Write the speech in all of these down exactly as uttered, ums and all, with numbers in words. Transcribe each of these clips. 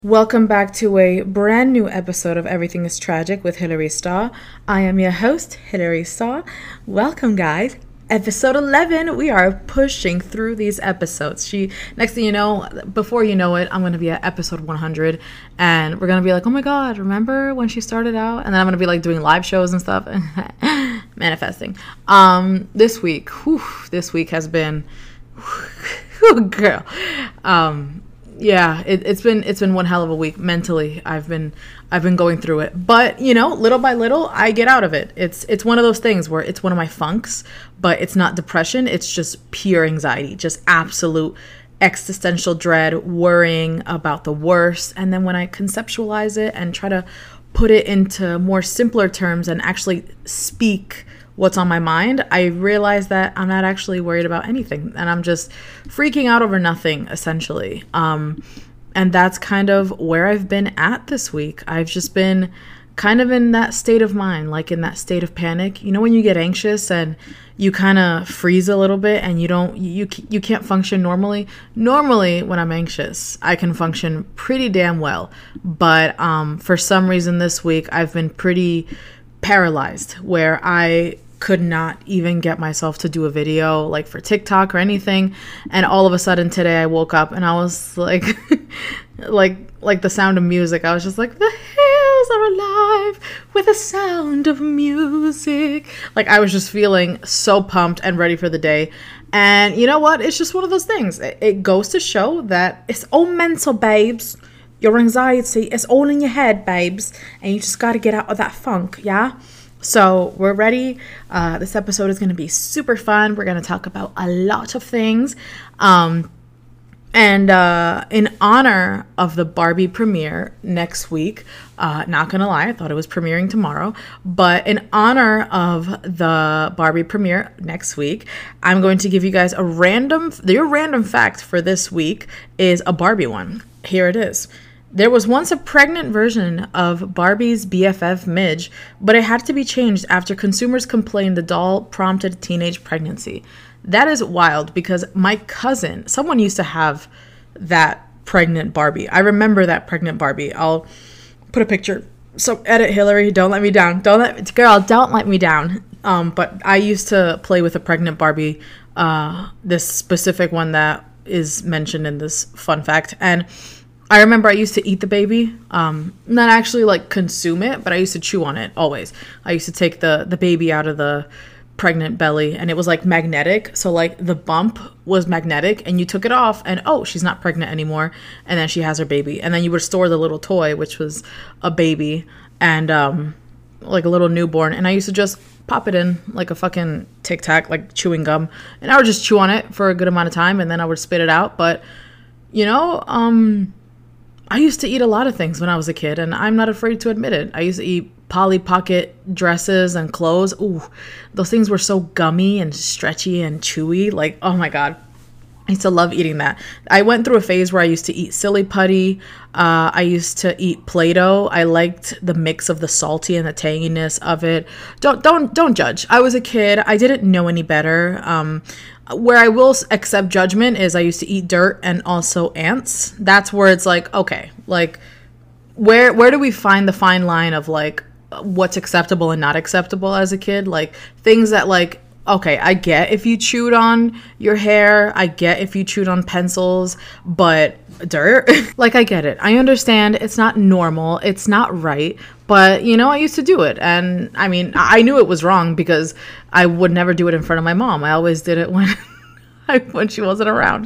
Welcome back to a brand new episode of Everything is Tragic with Hilary Starr. I am your host, Hilary Starr. Welcome, guys. Episode eleven. We are pushing through these episodes. She, next thing you know, before you know it, I'm going to be at episode one hundred, and we're going to be like, oh my God, remember when she started out? And then I'm going to be like doing live shows and stuff. Manifesting. Um, this week, whew, this week has been, whew, girl, um, Yeah, it, it's been it's been one hell of a week mentally. I've been I've been going through it, but you know, little by little, I get out of it. It's it's one of those things where it's one of my funks, but it's not depression. It's just pure anxiety, just absolute existential dread, worrying about the worst. And then when I conceptualize it and try to put it into more simpler terms and actually speak what's on my mind, I realize that I'm not actually worried about anything, and I'm just freaking out over nothing, essentially. Um, and that's kind of where I've been at this week. I've just been kind of in that state of mind, like in that state of panic. You know, when you get anxious and you kind of freeze a little bit and you don't, you, you can't function normally. Normally, when I'm anxious, I can function pretty damn well. But um, for some reason this week, I've been pretty paralyzed, where I could not even get myself to do a video like for TikTok or anything. And all of a sudden today I woke up and I was like like like the Sound of Music. I was just like, the hills are alive with the sound of music. Like, I was just feeling so pumped and ready for the day. And you know what? It's just one of those things. It, it goes to show that it's all mental, babes. Your anxiety is all in your head, babes, and you just got to get out of that funk, yeah? So we're ready. Uh, this episode is going to be super fun. We're going to talk about a lot of things. Um, and uh, in honor of the Barbie premiere next week, uh, not going to lie, I thought it was premiering tomorrow, but in honor of the Barbie premiere next week, I'm going to give you guys a random, your random fact for this week is a Barbie one. Here it is. There was once a pregnant version of Barbie's B F F Midge, but it had to be changed after consumers complained the doll prompted teenage pregnancy. That is wild, because my cousin, someone used to have that pregnant Barbie. I remember that pregnant Barbie. I'll put a picture. So edit, Hillary, don't let me down. Don't let, girl, don't let me down. Um, but I used to play with a pregnant Barbie, uh, this specific one that is mentioned in this fun fact. And I remember I used to eat the baby, um, not actually like consume it, but I used to chew on it always. I used to take the, the baby out of the pregnant belly, and it was like magnetic. So like the bump was magnetic, and you took it off and, oh, she's not pregnant anymore. And then she has her baby. And then you would store the little toy, which was a baby and um, like a little newborn. And I used to just pop it in like a fucking Tic Tac, like chewing gum. And I would just chew on it for a good amount of time, and then I would spit it out. But, you know, um... I used to eat a lot of things when I was a kid, and I'm not afraid to admit it. I used to eat Polly Pocket dresses and clothes. Ooh, those things were so gummy and stretchy and chewy. Like, oh my God. I used to love eating that. I went through a phase where I used to eat Silly Putty. Uh, I used to eat Play-Doh. I liked the mix of the salty and the tanginess of it. Don't don't don't judge. I was a kid. I didn't know any better. Um, where I will accept judgment is I used to eat dirt and also ants. That's where it's like, okay, like where where do we find the fine line of like what's acceptable and not acceptable as a kid? Like things that like, okay, I get if you chewed on your hair, I get if you chewed on pencils, but dirt? Like, I get it. I understand it's not normal, it's not right, but, you know, I used to do it. And, I mean, I knew it was wrong because I would never do it in front of my mom. I always did it when, when she wasn't around.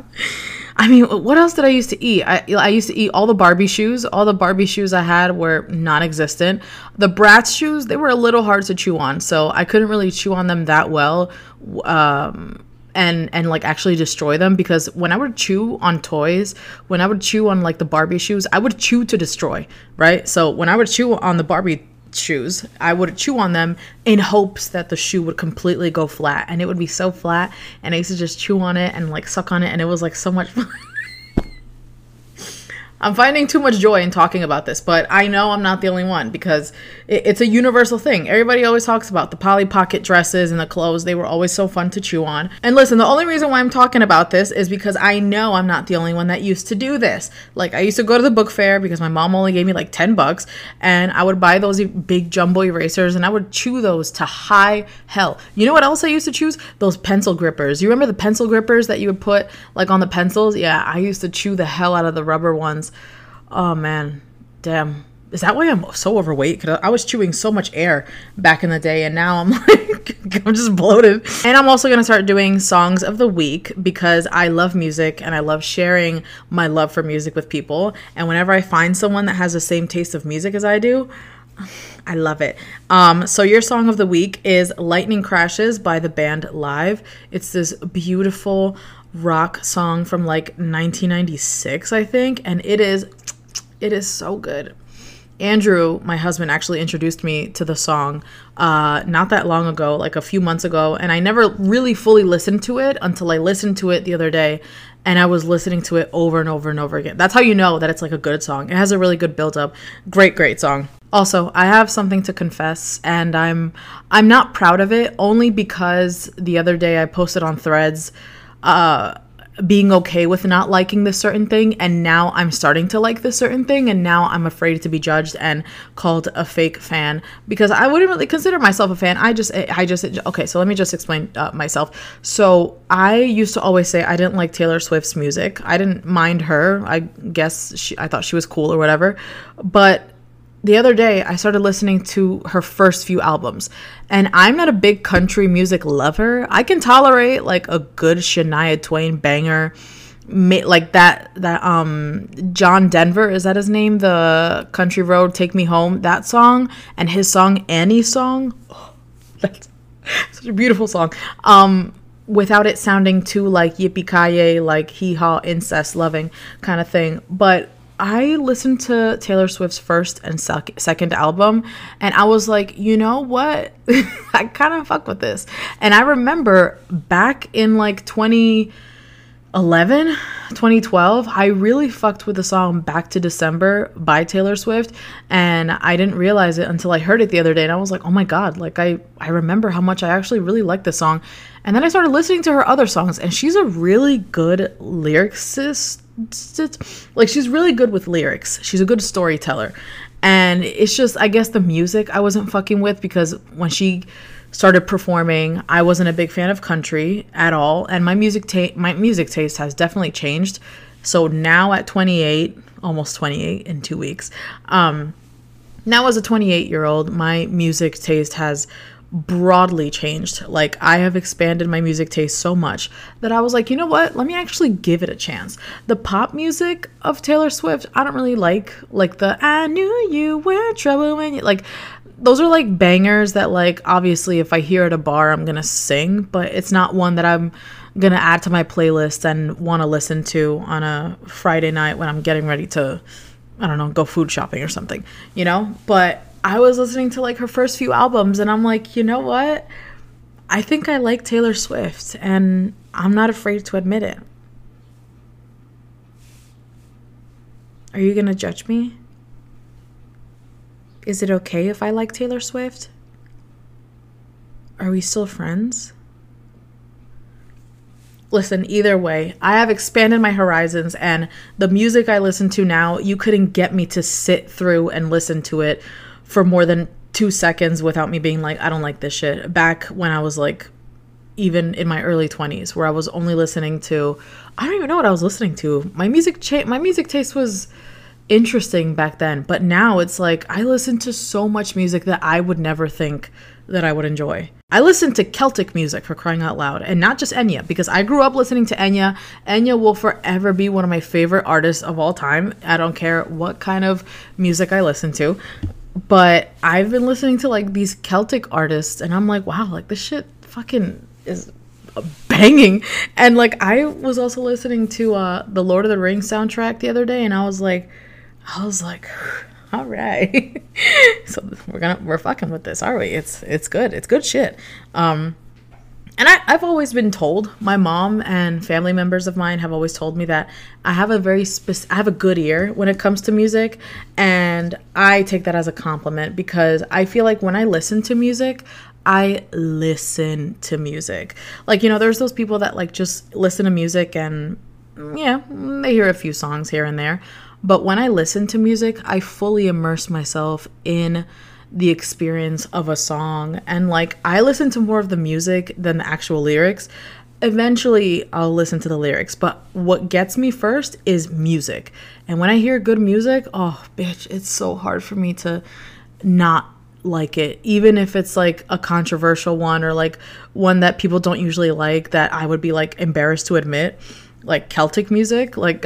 I mean, what else did I used to eat? I, I used to eat all the Barbie shoes. All the Barbie shoes I had were non-existent. The Bratz shoes, they were a little hard to chew on, so I couldn't really chew on them that well, um, and and like actually destroy them, because when I would chew on toys, when I would chew on like the Barbie shoes, I would chew to destroy, right? So when I would chew on the Barbie shoes, I would chew on them in hopes that the shoe would completely go flat, and it would be so flat, and I used to just chew on it and like suck on it, and it was like so much fun. I'm finding too much joy in talking about this, but I know I'm not the only one because it, it's a universal thing. Everybody always talks about the Polly Pocket dresses and the clothes. They were always so fun to chew on. And listen, the only reason why I'm talking about this is because I know I'm not the only one that used to do this. Like, I used to go to the book fair because my mom only gave me like ten bucks, and I would buy those big jumbo erasers and I would chew those to high hell. You know what else I used to choose? Those pencil grippers. You remember the pencil grippers that you would put like on the pencils? Yeah, I used to chew the hell out of the rubber ones. Oh man, damn. Is that why I'm so overweight? Because I was chewing so much air back in the day, and now I'm like, I'm just bloated. And I'm also going to start doing songs of the week because I love music and I love sharing my love for music with people. And whenever I find someone that has the same taste of music as I do, I love it. Um, so your song of the week is Lightning Crashes by the band Live. It's this beautiful rock song from like nineteen ninety-six, I think, and it is it is so good. Andrew, my husband, actually introduced me to the song uh not that long ago, like a few months ago, and I never really fully listened to it until I listened to it the other day, and I was listening to it over and over and over again. That's how you know that it's like a good song. It has a really good build up. Great, great song. Also, I have something to confess, and I'm I'm not proud of it, only because the other day I posted on Threads uh being okay with not liking this certain thing, and now I'm starting to like this certain thing, and now I'm afraid to be judged and called a fake fan because I wouldn't really consider myself a fan. I just I just okay, so let me just explain uh, myself. So I used to always say I didn't like Taylor Swift's music. I didn't mind her. I guess she, I thought she was cool or whatever, but the other day, I started listening to her first few albums, and I'm not a big country music lover. I can tolerate like a good Shania Twain banger, like that that um John Denver, is that his name? The Country Road, Take Me Home, that song, and his song Annie Song. Oh, that's such a beautiful song. Um, without it sounding too like yippee-ki-yay, like hee-haw, incest loving kind of thing, but I listened to Taylor Swift's first and sec- second album, and I was like, you know what? I kind of fuck with this. And I remember back in like twenty eleven, twenty twelve, I really fucked with the song Back to December by Taylor Swift, and I didn't realize it until I heard it the other day, and I was like, oh my god, like I, I remember how much I actually really like this song. And then I started listening to her other songs, and she's a really good lyricist. Like, she's really good with lyrics. She's a good storyteller. And it's just, I guess the music I wasn't fucking with, because when she started performing, I wasn't a big fan of country at all, and my music ta- my music taste has definitely changed. So now at twenty-eight, almost twenty-eight in two weeks, um now as a twenty-eight year old, my music taste has broadly changed. Like, I have expanded my music taste so much that I was like, you know what, let me actually give it a chance. The pop music of Taylor Swift, I don't really like. Like the I knew you were trouble when you, like, those are like bangers that, like, obviously if I hear at a bar I'm gonna sing, but it's not one that I'm gonna add to my playlist and want to listen to on a Friday night when I'm getting ready to, I don't know, go food shopping or something, you know. But I was listening to like her first few albums, and I'm like, you know what? I think I like Taylor Swift, and I'm not afraid to admit it. Are you gonna judge me? Is it okay if I like Taylor Swift? Are we still friends? Listen, either way, I have expanded my horizons, and the music I listen to now, you couldn't get me to sit through and listen to it for more than two seconds without me being like, I don't like this shit. Back when I was like, even in my early twenties, where I was only listening to, I don't even know what I was listening to. My music cha- my music taste was interesting back then, but now it's like I listen to so much music that I would never think that I would enjoy. I listen to Celtic music, for crying out loud, and not just Enya, because I grew up listening to Enya. Enya will forever be one of my favorite artists of all time. I don't care what kind of music I listen to, but I've been listening to like these Celtic artists, and I'm like, wow, like this shit fucking is banging. And like, I was also listening to uh the Lord of the Rings soundtrack the other day, and I was like, I was like, all right. So we're gonna we're fucking with this, are we? It's it's good. It's good shit. Um, and I, I've always been told, my mom and family members of mine have always told me that I have a very spec- I have a good ear when it comes to music, and I take that as a compliment because I feel like when I listen to music, I listen to music. Like, you know, there's those people that like just listen to music and yeah, they hear a few songs here and there. But when I listen to music, I fully immerse myself in the experience of a song, and like I listen to more of the music than the actual lyrics. Eventually I'll listen to the lyrics, but what gets me first is music. And when I hear good music, oh bitch, it's so hard for me to not like it, even if it's like a controversial one or like one that people don't usually like, that I would be like embarrassed to admit, like Celtic music. Like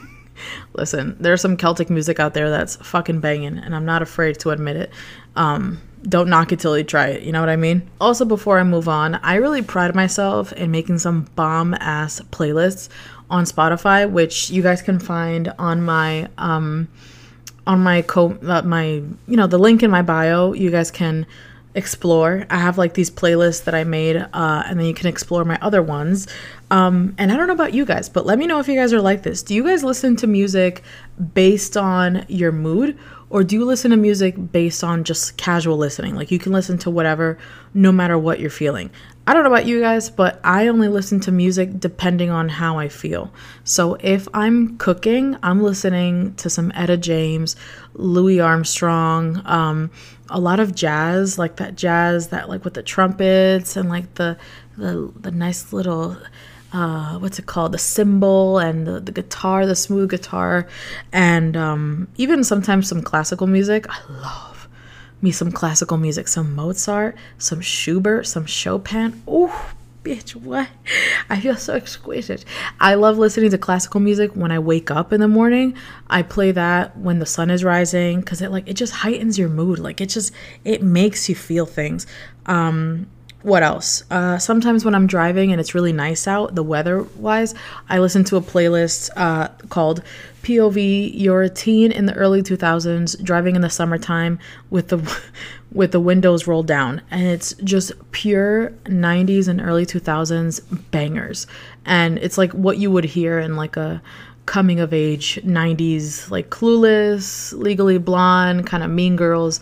listen, there's some Celtic music out there that's fucking banging, and I'm not afraid to admit it. Um, don't knock it till you try it. You know what I mean? Also, before I move on, I really pride myself in making some bomb ass playlists on Spotify, which you guys can find on my, um, on my co, uh, my, you know, the link in my bio. You guys can explore. I have like these playlists that I made, uh, and then you can explore my other ones. Um, and I don't know about you guys, but let me know if you guys are like this. Do you guys listen to music based on your mood, or do you listen to music based on just casual listening? Like you can listen to whatever, no matter what you're feeling. I don't know about you guys, but I only listen to music depending on how I feel. So if I'm cooking, I'm listening to some Etta James, Louis Armstrong, um, a lot of jazz, like that jazz that like with the trumpets and like the the, the nice little uh, what's it called? The cymbal and the, the guitar, the smooth guitar, and um, even sometimes some classical music. I love me some classical music, some Mozart, some Schubert, some Chopin. Oh, bitch, what? I feel so exquisite. I love listening to classical music when I wake up in the morning. I play that when the sun is rising because it like it just heightens your mood. Like it just it makes you feel things. Um, What else? Uh, sometimes when I'm driving and it's really nice out, the weather-wise, I listen to a playlist uh, called P O V, You're a Teen in the Early two thousands, Driving in the Summertime with the with the windows rolled down. And it's just pure nineties and early two thousands bangers. And it's like what you would hear in like a coming-of-age nineties, like Clueless, Legally Blonde, kind of Mean Girls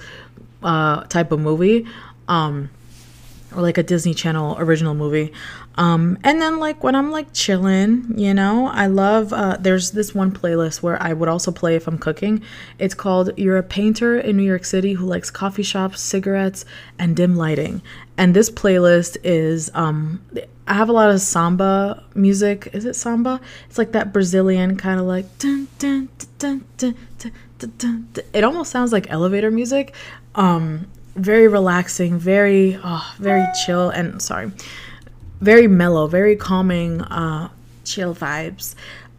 uh, type of movie. Um... or like a Disney Channel original movie. Um, and then like when I'm like chilling, you know, I love, uh, there's this one playlist where I would also play if I'm cooking. It's called You're a Painter in New York City Who Likes Coffee Shops, Cigarettes, and Dim Lighting. And this playlist is, um, I have a lot of samba music. Is it samba? It's like that Brazilian kind of like, dun, dun, dun, dun, dun, dun, dun, dun. It almost sounds like elevator music. Um, very relaxing, very oh, very chill, and sorry, very mellow, very calming, uh, chill vibes.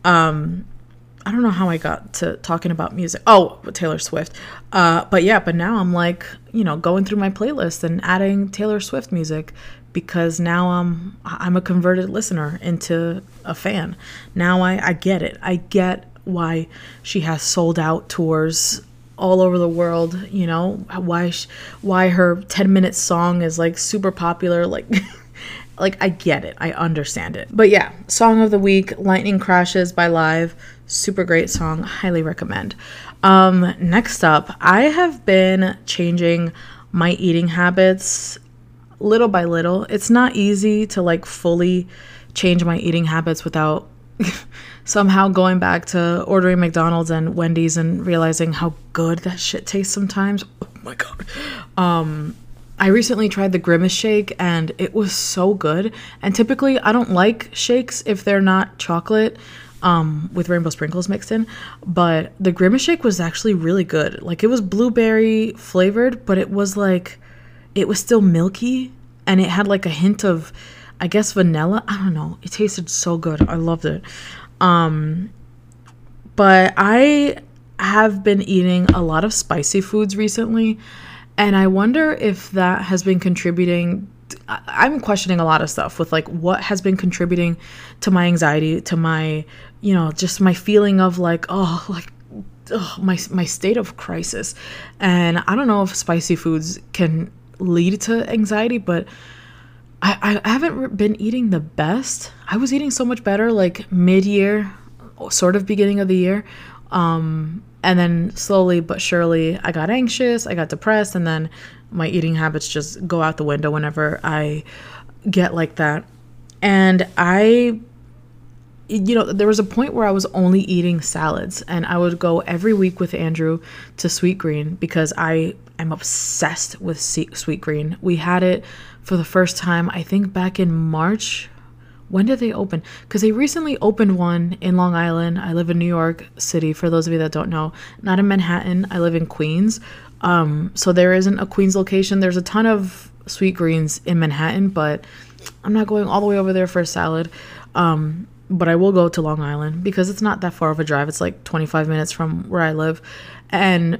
Um, I don't know how I got to talking about music. Oh, Taylor Swift. Uh, but yeah, but now I'm like, you know, going through my playlist and adding Taylor Swift music because now I'm I'm a converted listener into a fan. Now I, I get it. I get why she has sold out tours all over the world, you know, why sh- why her ten minute song is like super popular, like like I get it, I understand it. But yeah, song of the week, Lightning Crashes by Live, super great song, highly recommend. Um next up, I have been changing my eating habits little by little. It's not easy to like fully change my eating habits without somehow going back to ordering McDonald's and Wendy's and realizing how good that shit tastes sometimes. Oh my God. Um, I recently tried the Grimace shake and it was so good. And typically I don't like shakes if they're not chocolate um, with rainbow sprinkles mixed in. But the Grimace shake was actually really good. Like it was blueberry flavored, but it was like, it was still milky and it had like a hint of, I guess, vanilla. I don't know. It tasted so good. I loved it. Um, but I have been eating a lot of spicy foods recently, and I wonder if that has been contributing. I'm questioning a lot of stuff with like what has been contributing to my anxiety, to my, you know, just my feeling of like, oh, like, oh, my, my state of crisis. And I don't know if spicy foods can lead to anxiety, but I, I haven't been eating the best. I was eating so much better like mid-year, sort of beginning of the year. Um, and then slowly but surely I got anxious, I got depressed, and then my eating habits just go out the window whenever I get like that. And I, you know, there was a point where I was only eating salads, and I would go every week with Andrew to Sweetgreen because I am obsessed with Sweetgreen. We had it for the first time, I think back in March. When did they open? Because they recently opened one in Long Island. I live in New York City, for those of you that don't know. Not in Manhattan. I live in Queens. Um, so there isn't a Queens location. There's a ton of Sweetgreens in Manhattan, but I'm not going all the way over there for a salad. Um, but I will go to Long Island because it's not that far of a drive. It's like twenty-five minutes from where I live. And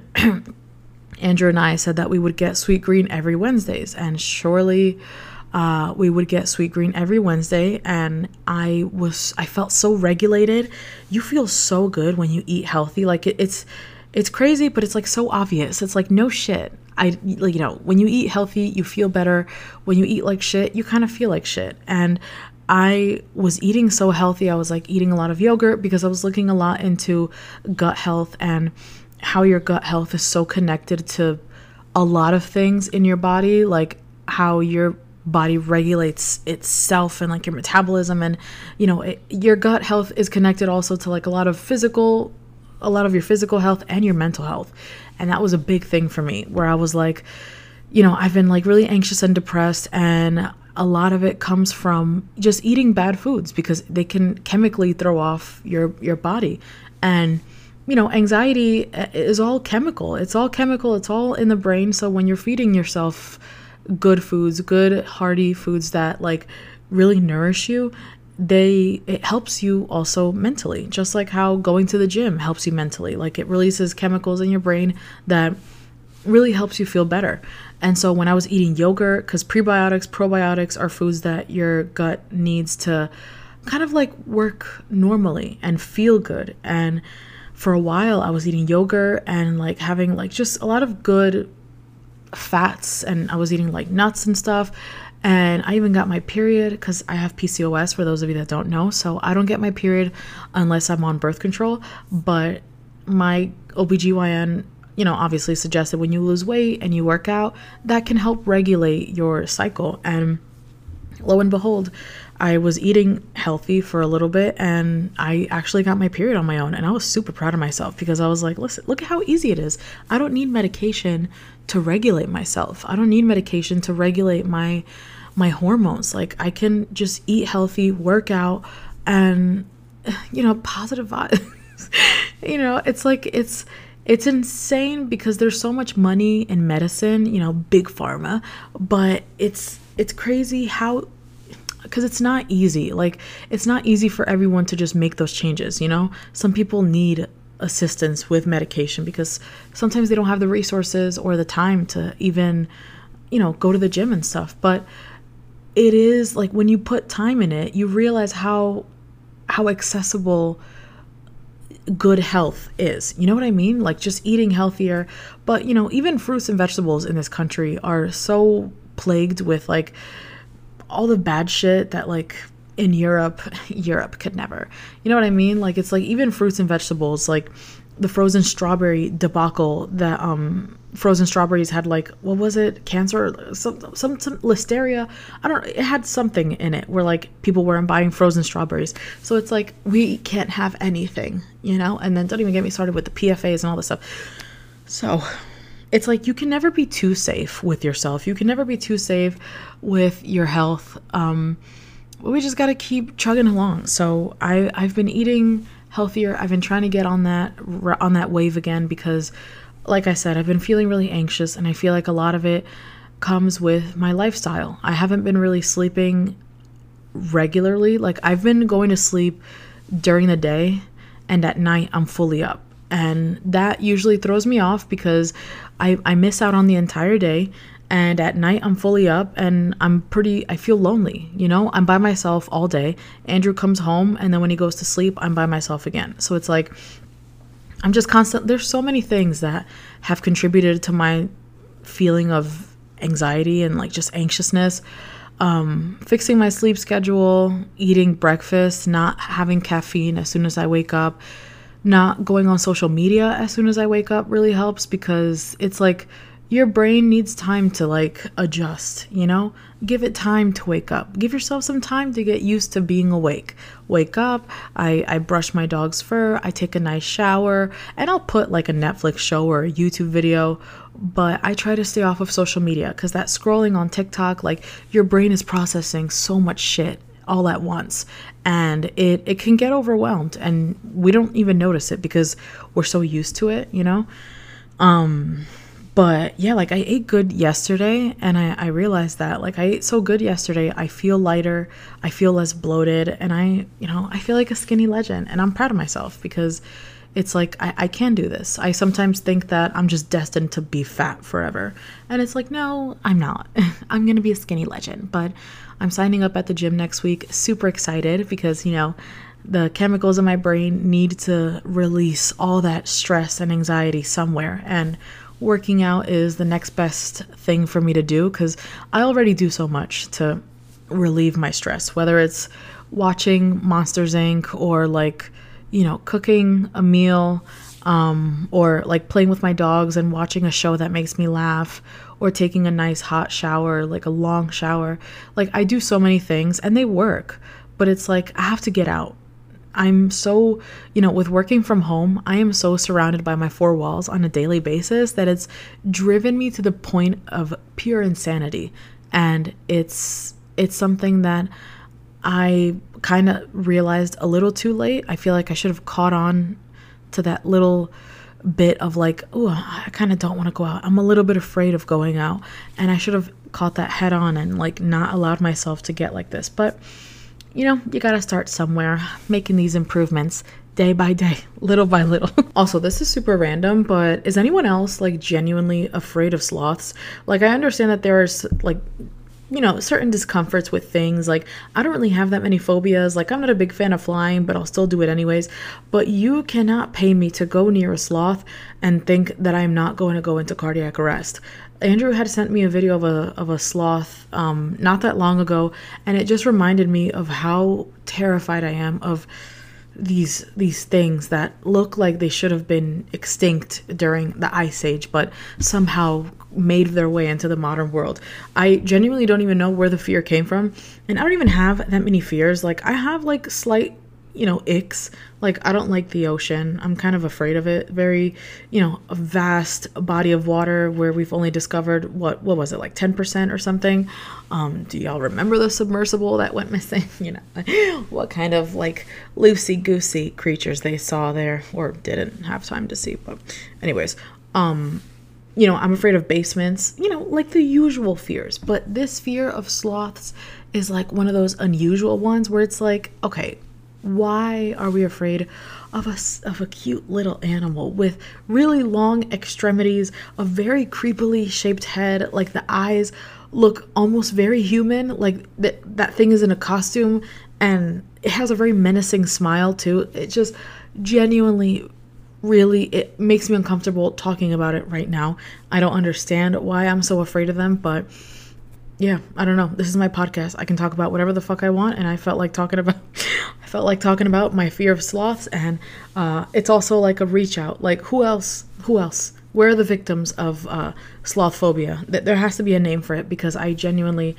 Andrew and I said that we would get Sweetgreen every Wednesdays, and surely uh, we would get Sweetgreen every Wednesday. And I was, I felt so regulated. You feel so good when you eat healthy. Like it, it's, it's crazy, but it's like so obvious. It's like, no shit. I, like, you know, when you eat healthy, you feel better. When you eat like shit, you kind of feel like shit. And I was eating so healthy. I was like eating a lot of yogurt because I was looking a lot into gut health and how your gut health is so connected to a lot of things in your body, like how your body regulates itself and like your metabolism, and you know it, your gut health is connected also to like a lot of physical a lot of your physical health and your mental health. And that was a big thing for me, where I was like, you know, I've been like really anxious and depressed, and a lot of it comes from just eating bad foods because they can chemically throw off your your body. And you know, anxiety is all chemical. It's all chemical. It's all in the brain. So when you're feeding yourself good foods, good hearty foods that like really nourish you, they it helps you also mentally, just like how going to the gym helps you mentally. Like it releases chemicals in your brain that really helps you feel better. And so when I was eating yogurt, because prebiotics, probiotics are foods that your gut needs to kind of like work normally and feel good. And for a while I was eating yogurt and like having like just a lot of good fats, and I was eating like nuts and stuff. And I even got my period because I have P C O S, for those of you that don't know. So I don't get my period unless I'm on birth control. But my O B G Y N, you know, obviously suggested when you lose weight and you work out, that can help regulate your cycle. And lo and behold, I was eating healthy for a little bit, and I actually got my period on my own. And I was super proud of myself because I was like, listen, look at how easy it is. I don't need medication to regulate myself. I don't need medication to regulate my my hormones. Like I can just eat healthy, work out, and you know, positive vibes. You know, it's like it's it's insane because there's so much money in medicine, you know, big pharma, but it's it's crazy how, because it's not easy. Like it's not easy for everyone to just make those changes, you know? Some people need assistance with medication because sometimes they don't have the resources or the time to even, you know, go to the gym and stuff. But it is like when you put time in it, you realize how how accessible good health is. You know what I mean? Like just eating healthier. But, you know, even fruits and vegetables in this country are so plagued with like all the bad shit that like in Europe, Europe could never. You know what I mean? Like it's like even fruits and vegetables, like the frozen strawberry debacle that um frozen strawberries had, like, what was it? Cancer, some, some, some listeria. I don't know. It had something in it where like people weren't buying frozen strawberries. So it's like, we can't have anything, you know? And then don't even get me started with the P F As and all this stuff. So it's like, you can never be too safe with yourself. You can never be too safe with your health. Um, we just got to keep chugging along. So I, I've been eating healthier. I've been trying to get on that, on that wave again, because like I said, I've been feeling really anxious, and I feel like a lot of it comes with my lifestyle. I haven't been really sleeping regularly. Like I've been going to sleep during the day, and at night I'm fully up. And that usually throws me off because I, I miss out on the entire day. And at night I'm fully up, and I'm pretty, I feel lonely, you know, I'm by myself all day. Andrew comes home, and then when he goes to sleep, I'm by myself again. So it's like, I'm just constant. There's so many things that have contributed to my feeling of anxiety and like just anxiousness. um, fixing my sleep schedule, eating breakfast, not having caffeine as soon as I wake up, not going on social media as soon as I wake up really helps, because it's like your brain needs time to like adjust, you know? Give it time to wake up. Give yourself some time to get used to being awake. Wake up, I, I brush my dog's fur, I take a nice shower, and I'll put like a Netflix show or a YouTube video, but I try to stay off of social media, because that scrolling on TikTok, like your brain is processing so much shit all at once, and it, it can get overwhelmed, and we don't even notice it because we're so used to it, you know? Um... But yeah, like I ate good yesterday, and I, I realized that like I ate so good yesterday, I feel lighter, I feel less bloated, and I, you know, I feel like a skinny legend, and I'm proud of myself, because it's like, I, I can do this. I sometimes think that I'm just destined to be fat forever. And it's like, no, I'm not. I'm going to be a skinny legend, but I'm signing up at the gym next week. Super excited because, you know, the chemicals in my brain need to release all that stress and anxiety somewhere. And working out is the next best thing for me to do, because I already do so much to relieve my stress, whether it's watching Monsters Incorporated or like, you know, cooking a meal, um, or like playing with my dogs and watching a show that makes me laugh, or taking a nice hot shower, like a long shower. Like I do so many things and they work, but it's like I have to get out. I'm so, you know, with working from home, I am so surrounded by my four walls on a daily basis that it's driven me to the point of pure insanity. And it's it's something that I kind of realized a little too late. I feel like I should have caught on to that little bit of like, oh, I kind of don't want to go out. I'm a little bit afraid of going out. And I should have caught that head on and like not allowed myself to get like this. But you know, you gotta start somewhere, making these improvements day by day, little by little. Also, this is super random, but is anyone else like genuinely afraid of sloths? Like, I understand that there's like, you know, certain discomforts with things. Like, I don't really have that many phobias. Like, I'm not a big fan of flying, but I'll still do it anyways. But you cannot pay me to go near a sloth and think that I'm not going to go into cardiac arrest. Andrew had sent me a video of a of a sloth um, not that long ago, and it just reminded me of how terrified I am of these these things that look like they should have been extinct during the Ice Age, but somehow made their way into the modern world. I genuinely don't even know where the fear came from, and I don't even have that many fears. Like I have like slight, you know, icks. Like I don't like the ocean. I'm kind of afraid of it. Very, you know, a vast body of water where we've only discovered what what was it, like ten percent or something. Um, do y'all remember the submersible that went missing? You know, what kind of like loosey-goosey creatures they saw there or didn't have time to see. But anyways, um, you know, I'm afraid of basements, you know, like the usual fears. But this fear of sloths is like one of those unusual ones where it's like, okay, why are we afraid of a, of a cute little animal with really long extremities, a very creepily shaped head, like the eyes look almost very human, like that that thing is in a costume, and it has a very menacing smile too. It just genuinely, really, it makes me uncomfortable talking about it right now. I don't understand why I'm so afraid of them, but yeah, I don't know. This is my podcast. I can talk about whatever the fuck I want, and I felt like talking about I felt like talking about my fear of sloths, and uh, it's also like a reach out. Like who else? Who else? Where are the victims of uh, sloth phobia? There has to be a name for it, because I genuinely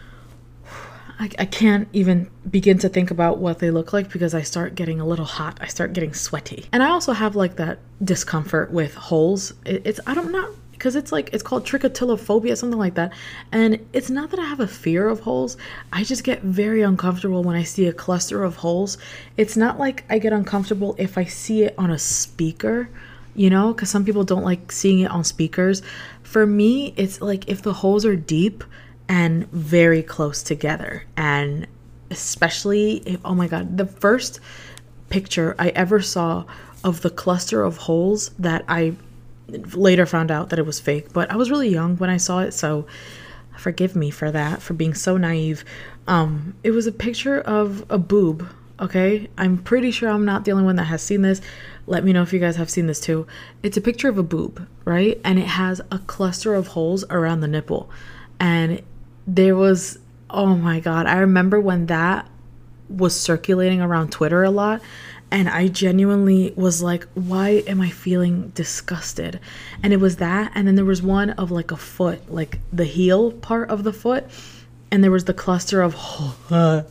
I, I can't even begin to think about what they look like, because I start getting a little hot. I start getting sweaty, and I also have like that discomfort with holes. It, it's I don't know. Because it's like, it's called trichotillomania, something like that. And it's not that I have a fear of holes. I just get very uncomfortable when I see a cluster of holes. It's not like I get uncomfortable if I see it on a speaker, you know, because some people don't like seeing it on speakers. For me, it's like if the holes are deep and very close together. And especially if, oh my God, the first picture I ever saw of the cluster of holes that I later found out that it was fake, but I was really young when I saw it, so forgive me for that, for being so naive. Um, it was a picture of a boob, okay? I'm pretty sure I'm not the only one that has seen this. Let me know if you guys have seen this too. It's a picture of a boob, right? And it has a cluster of holes around the nipple. And there was Oh my God. I remember when that was circulating around Twitter a lot. And I genuinely was like, why am I feeling disgusted? And it was that. And then there was one of like a foot, like the heel part of the foot. And there was the cluster of, oh, uh,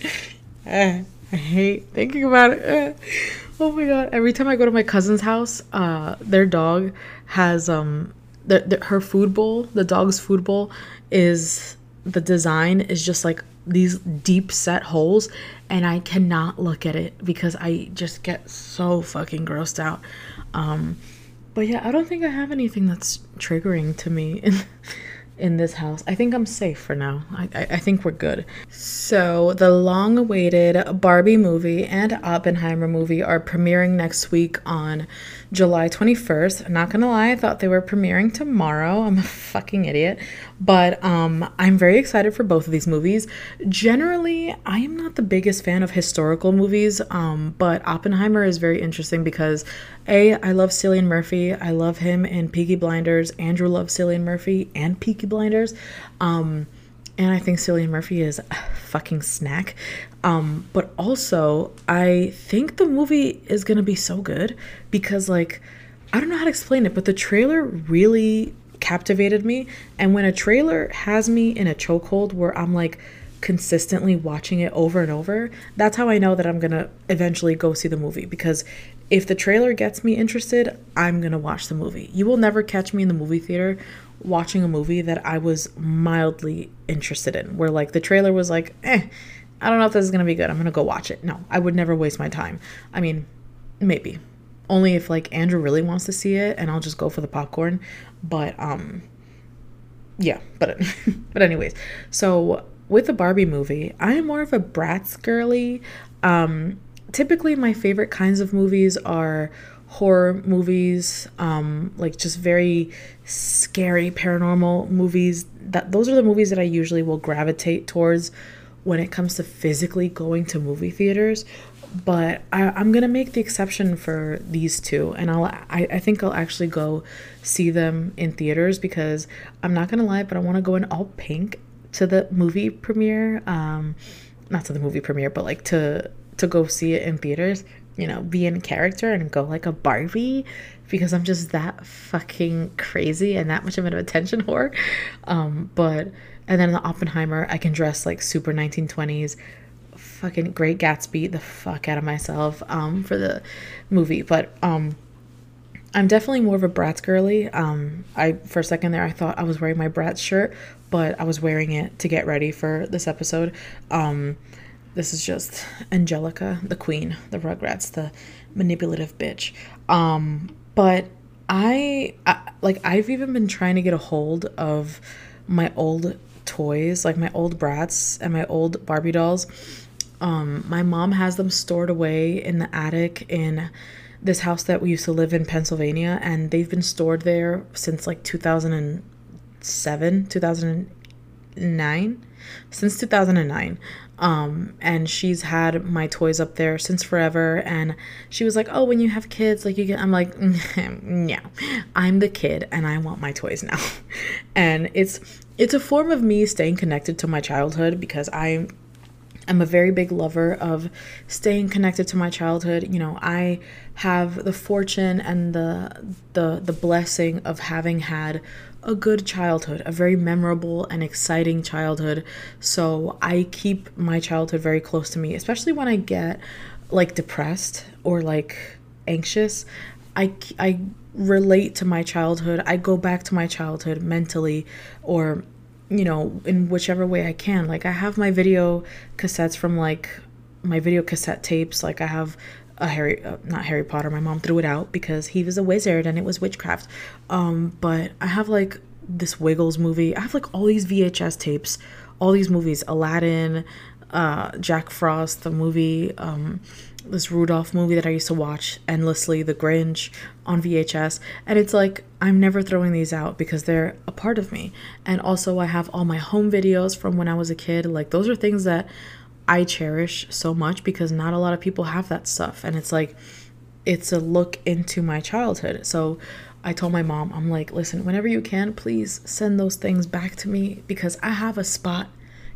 I hate thinking about it. Oh my God. Every time I go to my cousin's house, uh, their dog has, um, the, the, her food bowl, the dog's food bowl is, the design is just like these deep set holes, and I cannot look at it because I just get so fucking grossed out. Um, but yeah, I don't think I have anything that's triggering to me in in this house. I think I'm safe for now. I, I, I think we're good. So the long-awaited Barbie movie and Oppenheimer movie are premiering next week on July twenty-first. I'm not gonna lie, I thought they were premiering tomorrow. I'm a fucking idiot. But um, I'm very excited for both of these movies. Generally, I am not the biggest fan of historical movies, um, but Oppenheimer is very interesting because A, I love Cillian Murphy. I love him in Peaky Blinders. Andrew loves Cillian Murphy and Peaky Blinders. Um, and I think Cillian Murphy is a fucking snack. Um, but also, I think the movie is going to be so good because, like, I don't know how to explain it, but the trailer really captivated me. And when a trailer has me in a chokehold where I'm like consistently watching it over and over, that's how I know that I'm gonna eventually go see the movie. Because if the trailer gets me interested, I'm gonna watch the movie. You will never catch me in the movie theater watching a movie that I was mildly interested in, where like the trailer was like, eh, I don't know if this is gonna be good, I'm gonna go watch it. No, I would never waste my time. I mean, maybe only if like Andrew really wants to see it and I'll just go for the popcorn. But um yeah, but but anyways, so with the Barbie movie, I am more of a Bratz girly. Um typically my favorite kinds of movies are horror movies, um like just very scary paranormal movies. That those are the movies that I usually will gravitate towards when it comes to physically going to movie theaters. But I, I'm gonna make the exception for these two, and I'll I, I think I'll actually go see them in theaters because I'm not gonna lie, but I want to go in all pink to the movie premiere. Um, not to the movie premiere, but like to to go see it in theaters. You know, be in character and go like a Barbie because I'm just that fucking crazy and that much of an attention whore. Um, but and then in the Oppenheimer, I can dress like super nineteen twenties. Fucking Great Gatsby the fuck out of myself um for the movie. But um I'm definitely more of a Bratz girly. um I for a second there I thought I was wearing my Bratz shirt, but I was wearing it to get ready for this episode. Um this is just Angelica, the queen, the Rugrats, the manipulative bitch. Um but I, I like I've even been trying to get a hold of my old toys, like my old Bratz and my old Barbie dolls. Um, my mom has them stored away in the attic in this house that we used to live in Pennsylvania, and they've been stored there since like two thousand seven, two thousand nine, since two thousand nine. Um, and she's had my toys up there since forever. And she was like, oh, when you have kids, like you get, I'm like, no, I'm the kid and I want my toys now. And it's, it's a form of me staying connected to my childhood because I I'm a very big lover of staying connected to my childhood. You know, I have the fortune and the the the blessing of having had a good childhood, a very memorable and exciting childhood. So I keep my childhood very close to me, especially when I get like depressed or like anxious. I I relate to my childhood. I go back to my childhood mentally, or you know, in whichever way I can. Like I have my video cassettes from like my video cassette tapes. Like I have a Harry, uh, not Harry Potter. My mom threw it out because he was a wizard and it was witchcraft. Um, but I have like this Wiggles movie. I have like all these V H S tapes, all these movies, Aladdin, uh, Jack Frost, the movie, um, this Rudolph movie that I used to watch endlessly, The Grinch, on V H S. And it's like, I'm never throwing these out because they're a part of me. And also I have all my home videos from when I was a kid. Like those are things that I cherish so much because not a lot of people have that stuff. And it's like, it's a look into my childhood. So I told my mom, I'm like, listen, whenever you can, please send those things back to me because I have a spot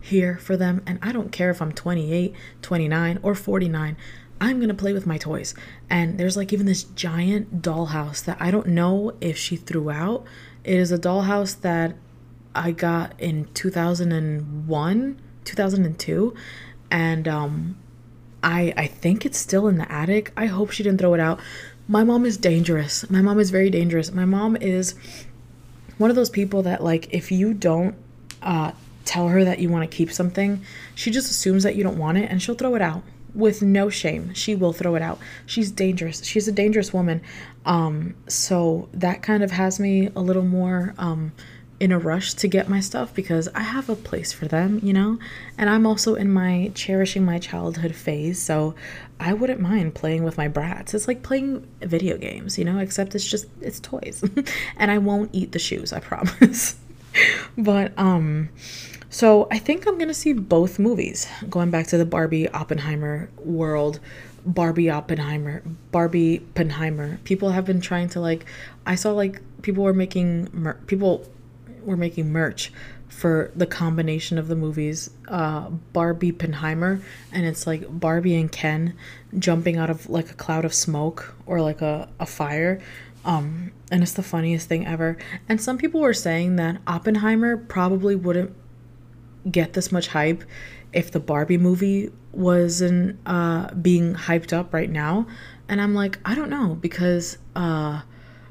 here for them. And I don't care if I'm twenty-eight, twenty-nine, or forty-nine. I'm going to play with my toys. And there's like even this giant dollhouse that I don't know if she threw out. It is a dollhouse that I got in two thousand one, two thousand two. And um, I, I think it's still in the attic. I hope she didn't throw it out. My mom is dangerous. My mom is very dangerous. My mom is one of those people that, like, if you don't uh, tell her that you want to keep something, she just assumes that you don't want it and she'll throw it out. With no shame, she will throw it out. She's dangerous. She's a dangerous woman. Um, so that kind of has me a little more um, in a rush to get my stuff because I have a place for them, you know? And I'm also in my cherishing my childhood phase, so I wouldn't mind playing with my brats. It's like playing video games, you know? Except it's just, it's toys. And I won't eat the shoes, I promise. But, um... so I think I'm going to see both movies. Going back to the Barbie Oppenheimer world, Barbie Oppenheimer, Barbie Oppenheimer. People have been trying to, like, I saw like people were making, mer- people were making merch for the combination of the movies, uh, Barbie Oppenheimer, and it's like Barbie and Ken jumping out of like a cloud of smoke or like a, a fire. Um, and it's the funniest thing ever. And some people were saying that Oppenheimer probably wouldn't get this much hype if the Barbie movie wasn't uh being hyped up right now. And I'm like, I don't know, because uh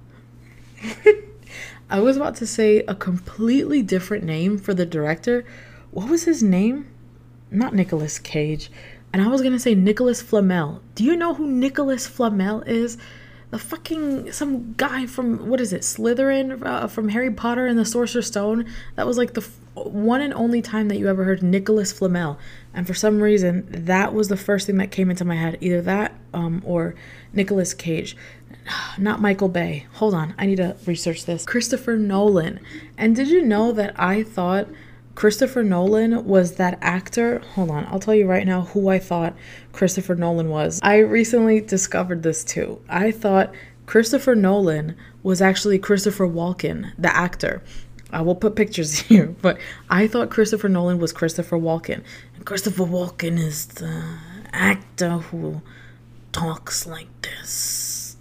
I was about to say a completely different name for the director. What was his name? Not Nicolas Cage. And I was gonna say Nicholas Flamel. Do you know who Nicholas Flamel is? The fucking, some guy from, what is it, Slytherin, uh, from Harry Potter and the Sorcerer's Stone. That was like the f- one and only time that you ever heard Nicholas Flamel. And for some reason, that was the first thing that came into my head. Either that um, or Nicolas Cage. Not Michael Bay. Hold on, I need to research this. Christopher Nolan. And did you know that I thought Christopher Nolan was that actor? Hold on, I'll tell you right now who I thought Christopher Nolan was. I recently discovered this too. I thought Christopher Nolan was actually Christopher Walken, the actor. I will put pictures here, but I thought Christopher Nolan was Christopher Walken. And Christopher Walken is the actor who talks like this.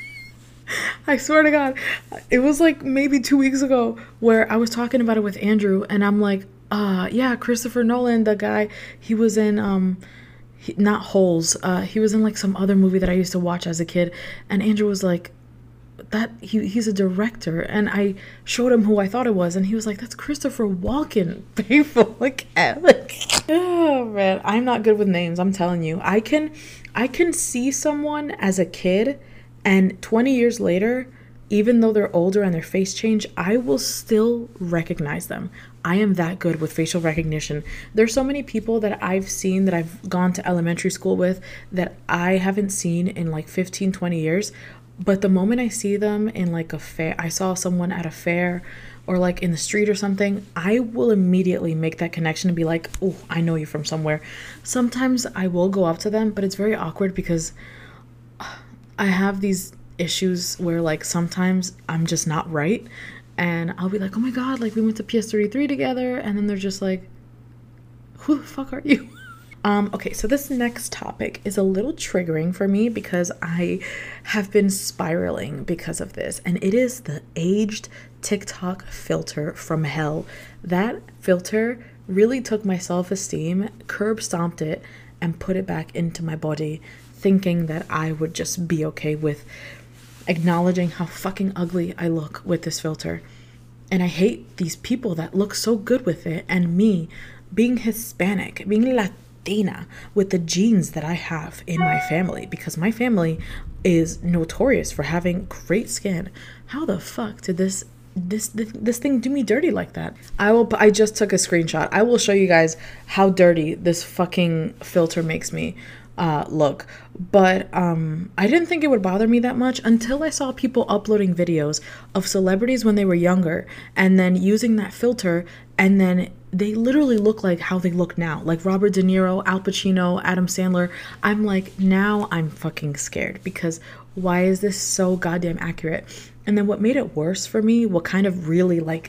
I swear to God, it was like maybe two weeks ago where I was talking about it with Andrew, and I'm like, uh, yeah, Christopher Nolan, the guy, he was in, um, he, not Holes, uh, he was in like some other movie that I used to watch as a kid, and Andrew was like, that, he he's a director, and I showed him who I thought it was, and he was like, that's Christopher Walken, people, like, like, oh man, I'm not good with names, I'm telling you. I can, I can see someone as a kid, and twenty years later, even though they're older and their face change, I will still recognize them. I am that good with facial recognition. There's so many people that I've seen that I've gone to elementary school with that I haven't seen in like fifteen, twenty years. But the moment I see them in like a fair, I saw someone at a fair or like in the street or something, I will immediately make that connection and be like, oh, I know you from somewhere. Sometimes I will go up to them, but it's very awkward because I have these issues where like sometimes I'm just not right, and I'll be like, oh my god, like we went to P S thirty-three together, and then they're just like, who the fuck are you? um okay, so this next topic is a little triggering for me because I have been spiraling because of this, and it is the aged TikTok filter from hell. That filter really took my self-esteem, curb stomped it, and put it back into my body, thinking that I would just be okay with acknowledging how fucking ugly I look with this filter. And I hate these people that look so good with it, and me being Hispanic, being Latina, with the genes that I have in my family, because my family is notorious for having great skin. How the fuck did this this this, this thing do me dirty like that? I will I just took a screenshot. I will show you guys how dirty this fucking filter makes me uh look. But um I didn't think it would bother me that much until I saw people uploading videos of celebrities when they were younger and then using that filter, and then they literally look like how they look now, like Robert De Niro, Al Pacino, Adam Sandler. I'm like, now I'm fucking scared, because why is this so goddamn accurate? And then what made it worse for me, what kind of really like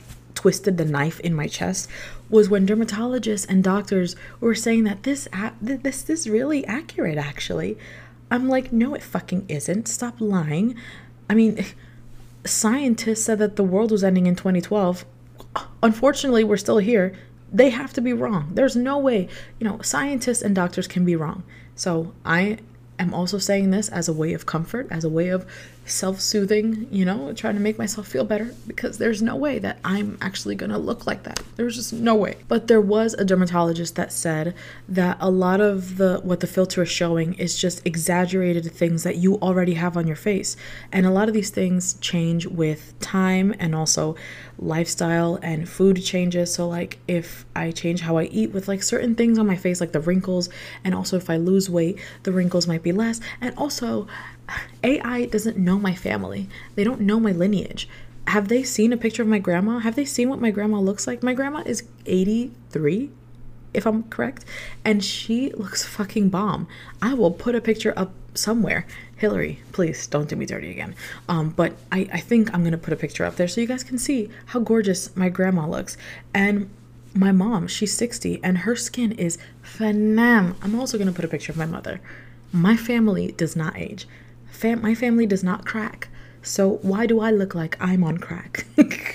twisted the knife in my chest was when dermatologists and doctors were saying that this this is really accurate, actually. I'm like, no, it fucking isn't. Stop lying. I mean, scientists said that the world was ending in twenty twelve. Unfortunately, we're still here. They have to be wrong. There's no way, you know, scientists and doctors can be wrong. So I am also saying this as a way of comfort, as a way of self-soothing, you know, trying to make myself feel better, because there's no way that I'm actually gonna look like that. There's just no way. But there was a dermatologist that said that a lot of the what the filter is showing is just exaggerated things that you already have on your face, and a lot of these things change with time and also lifestyle and food changes. So like if I change how I eat with like certain things on my face, like the wrinkles, and also if I lose weight, the wrinkles might be less. And also A I doesn't know my family. They don't know my lineage. Have they seen a picture of my grandma? Have they seen what my grandma looks like? My grandma is eighty-three, if I'm correct, and she looks fucking bomb. I will put a picture up somewhere. Hillary, please don't do me dirty again. Um, but I, I think I'm gonna put a picture up there so you guys can see how gorgeous my grandma looks. And my mom, she's sixty, and her skin is phenom. I'm also gonna put a picture of my mother. My family does not age. Fam- my family does not crack. So why do I look like I'm on crack?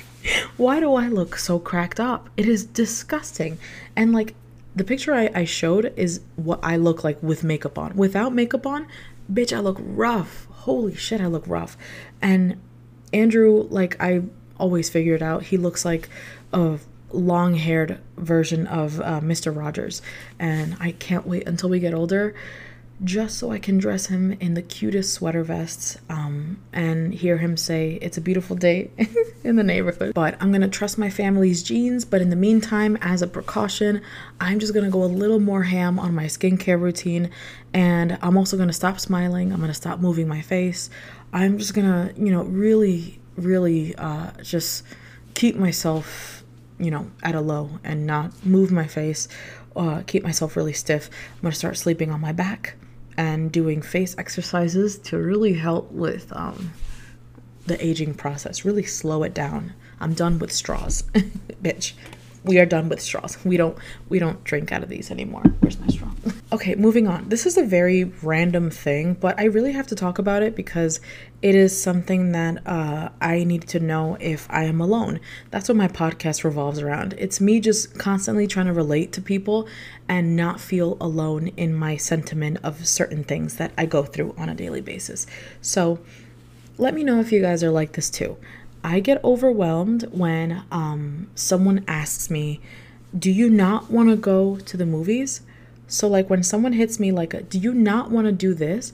Why do I look so cracked up? It is disgusting. And like the picture I, I showed is what I look like with makeup on. Without makeup on, bitch, I look rough. Holy shit, I look rough. And Andrew, like I always figured out, he looks like a long-haired version of uh, Mister Rogers. And I can't wait until we get older, just so I can dress him in the cutest sweater vests um, and hear him say, it's a beautiful day in the neighborhood. But I'm going to trust my family's genes. But in the meantime, as a precaution, I'm just going to go a little more ham on my skincare routine. And I'm also going to stop smiling. I'm going to stop moving my face. I'm just going to, you know, really, really uh, just keep myself, you know, at a low and not move my face, uh, keep myself really stiff. I'm going to start sleeping on my back and doing face exercises to really help with um, the aging process, really slow it down. I'm done with straws, bitch. We are done with straws. We don't we don't drink out of these anymore. Where's my straw? Okay, moving on. This is a very random thing, but I really have to talk about it because it is something that uh, I need to know if I am alone. That's what my podcast revolves around. It's me just constantly trying to relate to people and not feel alone in my sentiment of certain things that I go through on a daily basis. So let me know if you guys are like this too. I get overwhelmed when um, someone asks me, do you not want to go to the movies? So like when someone hits me like, a, do you not want to do this?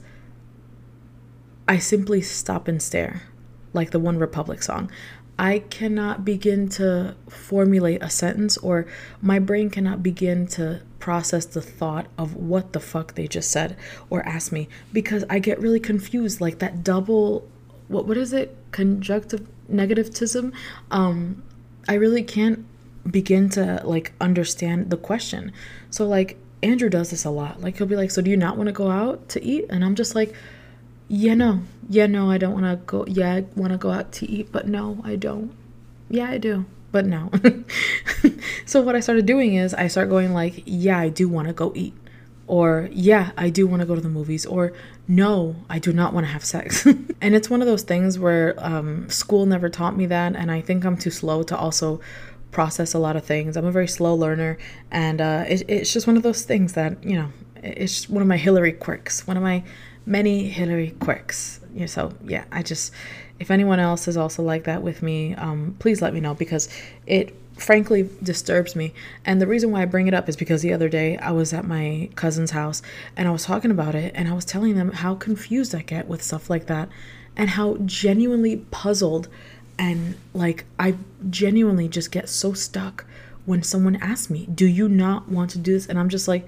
I simply stop and stare, like the One Republic song. I cannot begin to formulate a sentence, or my brain cannot begin to process the thought of what the fuck they just said or asked me, because I get really confused, like that double, what what is it? Conjunctive negativism. Um, I really can't begin to like understand the question. So like Andrew does this a lot. Like he'll be like, so do you not want to go out to eat? And I'm just like, yeah, no. Yeah, no, I don't want to go. Yeah, I want to go out to eat, but no, I don't. Yeah, I do, but no. So what I started doing is I start going like, yeah, I do want to go eat. Or, yeah, I do want to go to the movies. Or, no, I do not want to have sex. And it's one of those things where um, school never taught me that. And I think I'm too slow to also process a lot of things. I'm a very slow learner. And uh, it, it's just one of those things that, you know, it's one of my Hillary quirks. One of my many Hillary quirks. Yeah, so, yeah, I just, if anyone else is also like that with me, um, please let me know, because it frankly disturbs me. And the reason why I bring it up is because the other day I was at my cousin's house and I was talking about it, and I was telling them how confused I get with stuff like that, and how genuinely puzzled and like I genuinely just get so stuck when someone asks me, do you not want to do this? And I'm just like,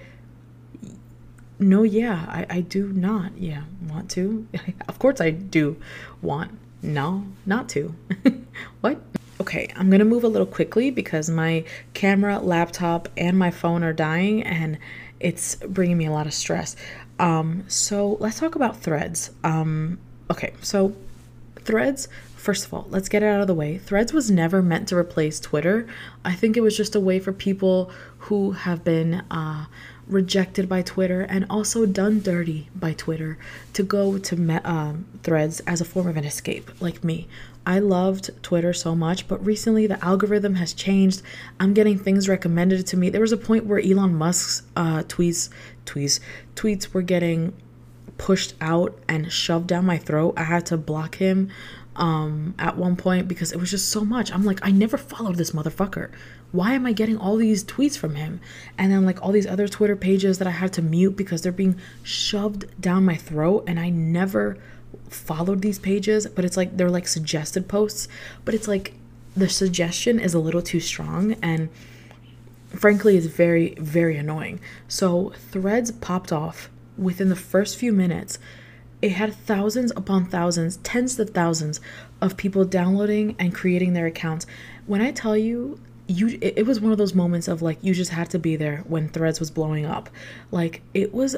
no, yeah, I, I do not yeah want to. Of course I do want no not to. What? Okay, I'm going to move a little quickly because my camera, laptop, and my phone are dying, and it's bringing me a lot of stress. Um, so let's talk about Threads. Um, okay, so Threads First of all, let's get it out of the way. Threads was never meant to replace Twitter. I think it was just a way for people who have been uh, rejected by Twitter and also done dirty by Twitter to go to me- um, Threads as a form of an escape, like me. I loved Twitter so much, but recently the algorithm has changed. I'm getting things recommended to me. There was a point where Elon Musk's uh, tweets, tweets, tweets were getting pushed out and shoved down my throat. I had to block him um, at one point because it was just so much. I'm like, I never followed this motherfucker. Why am I getting all these tweets from him? And then like all these other Twitter pages that I had to mute because they're being shoved down my throat, and I never followed these pages, but it's like they're like suggested posts, but it's like the suggestion is a little too strong and frankly is very, very annoying. So Threads popped off within the first few minutes. It had thousands upon thousands, tens of thousands of people downloading and creating their accounts. When I tell you, you it, it was one of those moments of like, you just had to be there when Threads was blowing up. Like, it was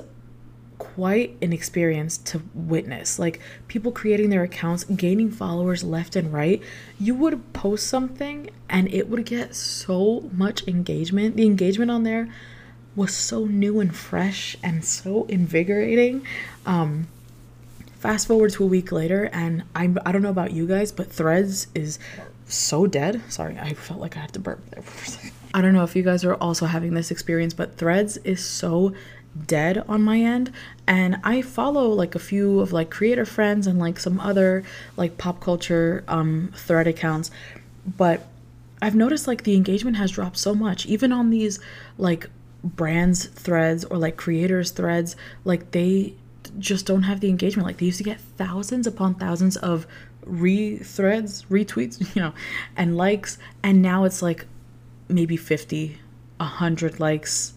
quite an experience to witness. Like, people creating their accounts, gaining followers left and right. You would post something and it would get so much engagement. The engagement on there was so new and fresh and so invigorating. Um, fast forward to a week later, and I'm, I don't know about you guys, but Threads is so dead. Sorry, I felt like I had to burp there for a second. I don't know if you guys are also having this experience, but Threads is so dead on my end. And I follow like a few of like creator friends and like some other like pop culture um thread accounts, but I've noticed like the engagement has dropped so much, even on these like brands threads or like creators threads. Like, they just don't have the engagement. Like, they used to get thousands upon thousands of re-threads, retweets, you know, and likes, and now it's like maybe fifty, a hundred likes,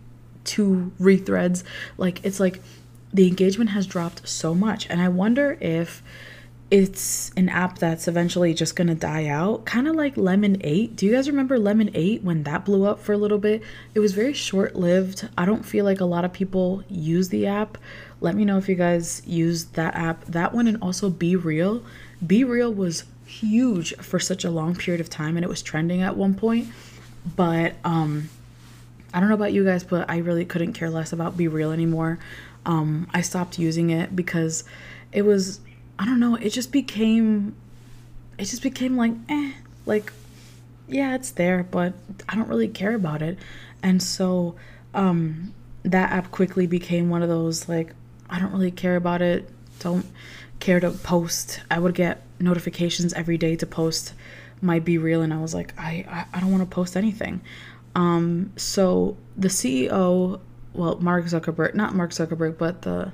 two rethreads. Like, it's like the engagement has dropped so much, and I wonder if it's an app that's eventually just gonna die out, kind of like Lemon eight. Do you guys remember Lemon eight when that blew up for a little bit? It was very short-lived. I don't feel like a lot of people use the app. Let me know if you guys use that app. That one, and also Be Real. Be Real was huge for such a long period of time, and it was trending at one point, but um I don't know about you guys, but I really couldn't care less about Be Real anymore. Um, I stopped using it because it was, I don't know, it just became, it just became like, eh, like, yeah, it's there, but I don't really care about it. And so um, that app quickly became one of those, like, I don't really care about it, don't care to post. I would get notifications every day to post my Be Real, and I was like, I, I, I don't want to post anything. Um, so the C E O, well, Mark Zuckerberg, not Mark Zuckerberg, but the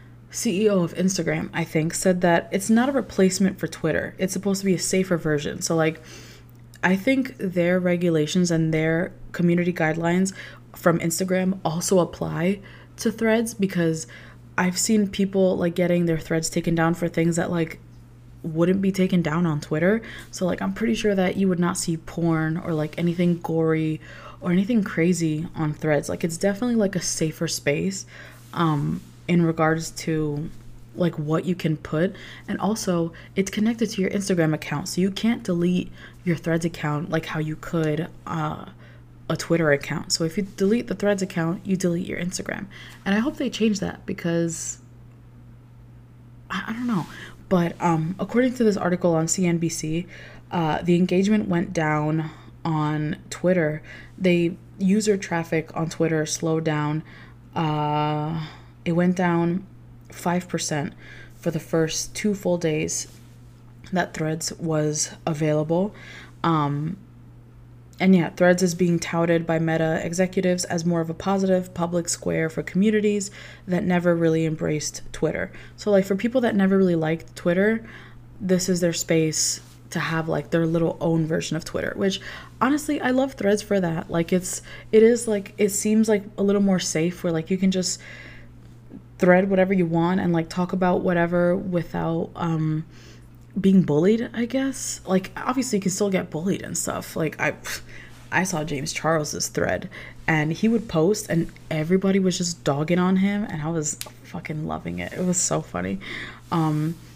C E O of Instagram, I think, said that it's not a replacement for Twitter. It's supposed to be a safer version. So like, I think their regulations and their community guidelines from Instagram also apply to Threads, because I've seen people like getting their threads taken down for things that like wouldn't be taken down on Twitter. So like, I'm pretty sure that you would not see porn or like anything gory or anything crazy on Threads. Like, it's definitely like a safer space um in regards to like what you can put, and also it's connected to your Instagram account, so you can't delete your Threads account like how you could uh a Twitter account. So if you delete the Threads account, you delete your Instagram, and I hope they change that, because I, I don't know. But um, according to this article on C N B C, uh, the engagement went down on Twitter. They user traffic on Twitter slowed down. Uh, it went down five percent for the first two full days that Threads was available. Um, and yeah, Threads is being touted by Meta executives as more of a positive public square for communities that never really embraced Twitter. So like, for people that never really liked Twitter, this is their space to have like their little own version of Twitter, which honestly, I love Threads for that. Like, it's, it is like, it seems like a little more safe, where like you can just thread whatever you want and like talk about whatever without um being bullied, I guess. Like, obviously you can still get bullied and stuff. Like, I I saw James Charles's thread, and he would post and everybody was just dogging on him, and I was fucking loving it. It was so funny. Um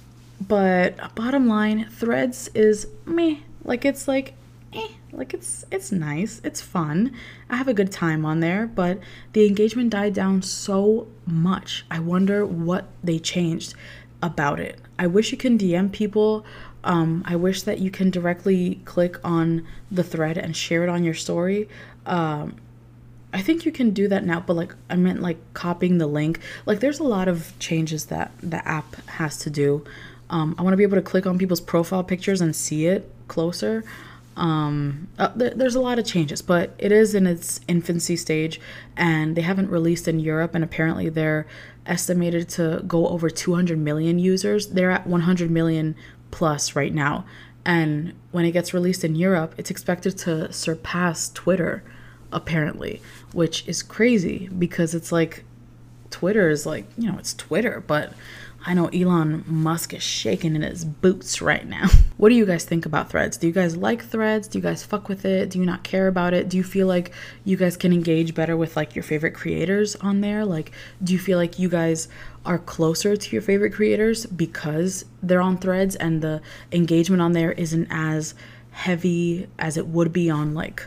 But bottom line, Threads is meh. Like it's like eh, like it's it's nice, it's fun. I have a good time on there, but the engagement died down so much. I wonder what they changed about it. I wish you can D M people. Um, I wish that you can directly click on the thread and share it on your story. Um, I think you can do that now, but like I meant like copying the link. Like there's a lot of changes that the app has to do. Um, I want to be able to click on people's profile pictures and see it closer. Um, uh, th- there's a lot of changes, but it is in its infancy stage, and they haven't released in Europe, and apparently they're estimated to go over two hundred million users. They're at one hundred million plus right now, and when it gets released in Europe, it's expected to surpass Twitter, apparently, which is crazy because it's like Twitter is like, you know, it's Twitter, but I know Elon Musk is shaking in his boots right now. What do you guys think about Threads? Do you guys like Threads? Do you guys fuck with it? Do you not care about it? Do you feel like you guys can engage better with like your favorite creators on there? Like, do you feel like you guys are closer to your favorite creators because they're on Threads and the engagement on there isn't as heavy as it would be on like,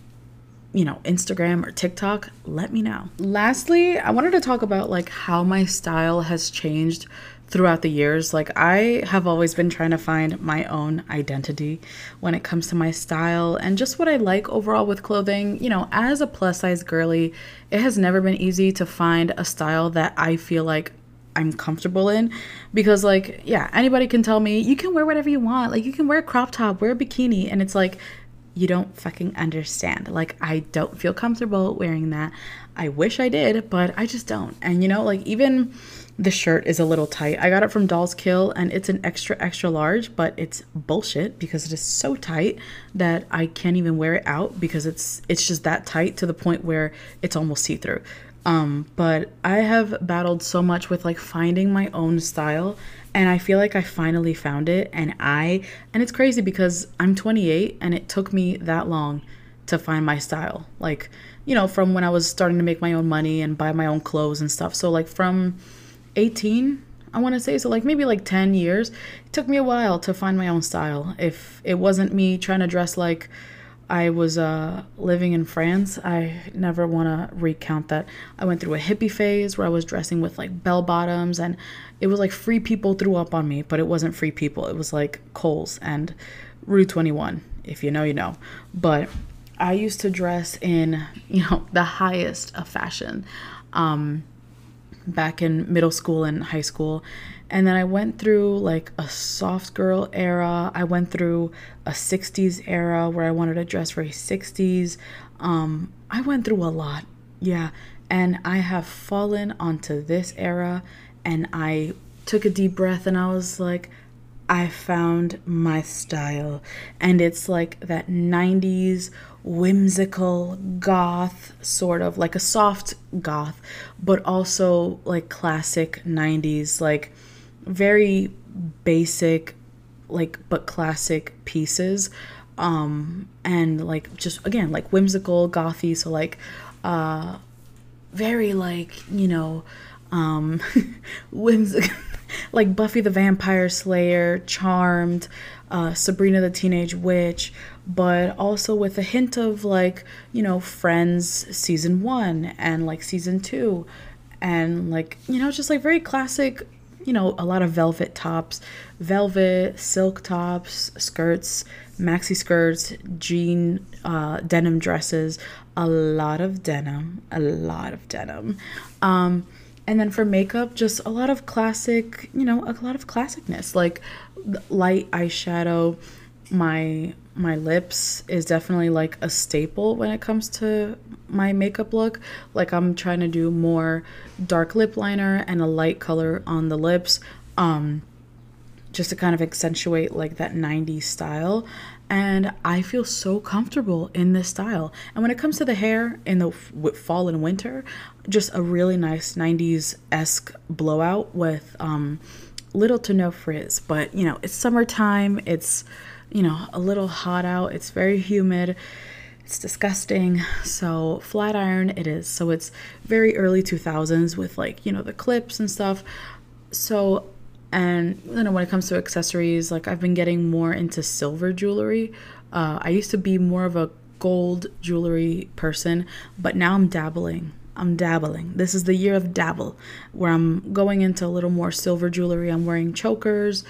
you know, Instagram or TikTok? Let me know. Lastly, I wanted to talk about like how my style has changed throughout the years. Like I have always been trying to find my own identity when it comes to my style and just what I like overall with clothing. You know, as a plus size girly, it has never been easy to find a style that I feel like I'm comfortable in, because like, yeah, anybody can tell me you can wear whatever you want. Like you can wear a crop top, wear a bikini, and it's like, you don't fucking understand. Like, I don't feel comfortable wearing that. I wish I did, but I just don't. And you know, like even the shirt is a little tight. I got it from Dolls Kill and it's an extra, extra large, but it's bullshit because it is so tight that I can't even wear it out because it's, it's just that tight to the point where it's almost see-through. Um, but I have battled so much with like finding my own style, and I feel like I finally found it. And I, and it's crazy because I'm twenty-eight and it took me that long to find my style. Like, you know, from when I was starting to make my own money and buy my own clothes and stuff. So like from eighteen, I want to say, so like maybe like ten years, it took me a while to find my own style. If it wasn't me trying to dress like I was uh, living in France, I never want to recount that. I went through a hippie phase where I was dressing with like bell bottoms, and it was like Free People threw up on me, but it wasn't Free People. It was like Kohl's and Rue twenty-one. If you know, you know. But I used to dress in, you know, the highest of fashion um, back in middle school and high school. And then I went through like a soft girl era. I went through a sixties era where I wanted to dress very sixties. Um, I went through a lot. Yeah. And I have fallen onto this era, and I took a deep breath and I was like, I found my style. And it's like that nineties whimsical goth, sort of like a soft goth, but also like classic nineties, like very basic, like, but classic pieces. Um, and like, just again, like whimsical, gothy. So like, uh, very like, you know, um, whimsical, like Buffy the Vampire Slayer, Charmed, uh, Sabrina the Teenage Witch, but also with a hint of like, you know, Friends season one and like season two, and like, you know, just like very classic, you know, a lot of velvet tops, velvet, silk tops, skirts, maxi skirts, jean, uh, denim dresses, a lot of denim, a lot of denim. Um, and then for makeup, just a lot of classic, you know, a lot of classicness, like light eyeshadow. My my lips is definitely like a staple when it comes to my makeup look. Like I'm trying to do more dark lip liner and a light color on the lips, um, just to kind of accentuate like that nineties style. And I feel so comfortable in this style. And when it comes to the hair in the f- fall and winter, just a really nice nineties-esque blowout with um, little to no frizz. But, you know, it's summertime. It's, you know, a little hot out. It's very humid. It's disgusting. So flat iron it is. So it's very early two thousands with like, you know, the clips and stuff. So And you know, when it comes to accessories, like I've been getting more into silver jewelry. Uh, I used to be more of a gold jewelry person, but now I'm dabbling. I'm dabbling. This is the year of dabble, where I'm going into a little more silver jewelry. I'm wearing chokers.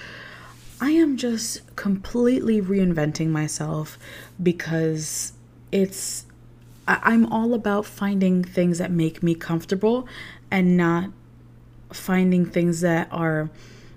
I am just completely reinventing myself because it's, I, I'm all about finding things that make me comfortable and not finding things that are,